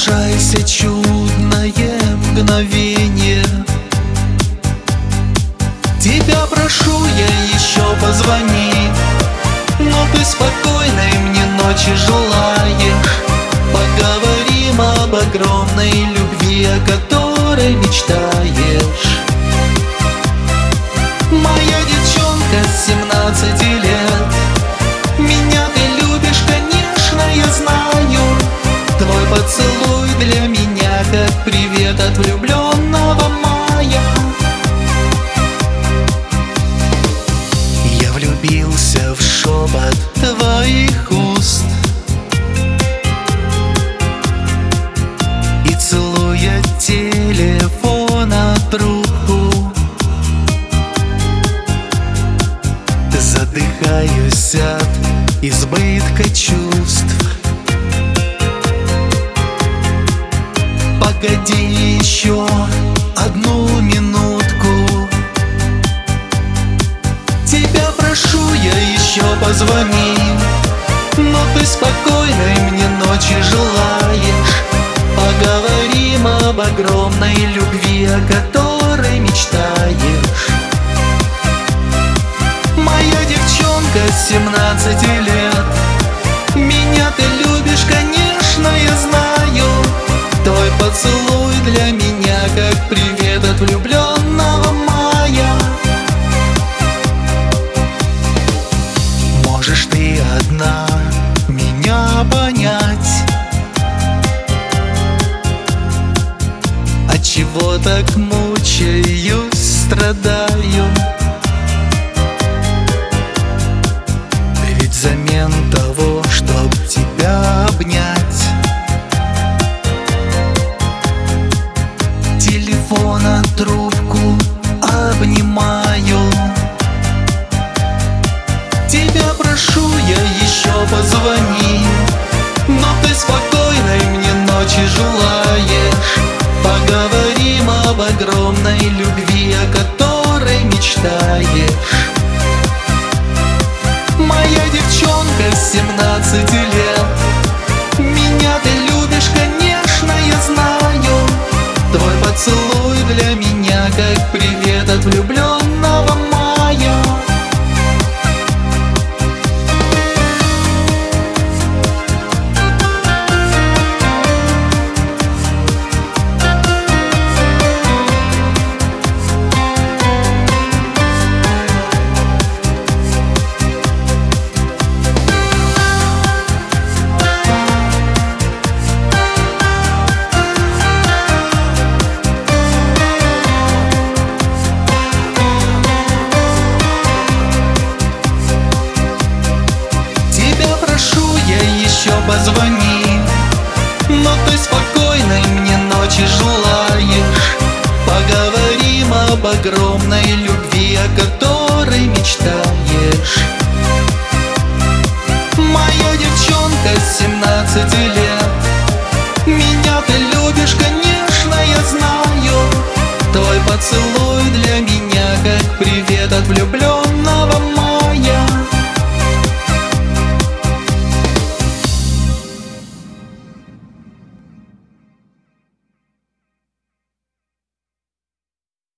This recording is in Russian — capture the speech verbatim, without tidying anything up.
Соглашайся, чудное мгновение. Тебя прошу я, еще позвони. Но ты спокойной мне ночи желаешь. Поговорим об огромной любви, о которой мечтаешь. Моя девчонка с семнадцати лет, меня ты любишь, конечно, я знаю. Твой поцелуй для меня как привет от влюбленного мая. Я влюбился в шепот твоих уст, и целуя телефона трубку, задыхаюсь от избытка чувств. Погоди еще одну минутку. Тебя прошу я, еще позвони. Но ты спокойной мне ночи желаешь. Поговорим об огромной любви, о которой мечтаешь. Моя девчонка с семнадцати лет, меня ты любишь, конечно, я знаю. Твой поцелуй для меня как привет от влюбленного мая. Можешь ты одна меня понять, отчего так мучаюсь, страдаю. Ведь взамен того, чтоб тебя обнять, телефона трубку обнимаю. Тебя прошу я, еще позвони. Но ты спокойной мне ночи желаешь. Поговорим об огромной любви, о которой мечтаешь. Моя девчонка с семнадцати лет, меня ты любишь, конечно, я знаю. Твой поцелуй для меня как привет от влюбленного мая. Позвони, но ты спокойной мне ночи желаешь. Поговорим об огромной любви, о которой мечтаешь. Моя девчонка с семнадцати лет, меня ты любишь, конечно, я знаю. Твой поцелуй для меня как привет от влюбленного.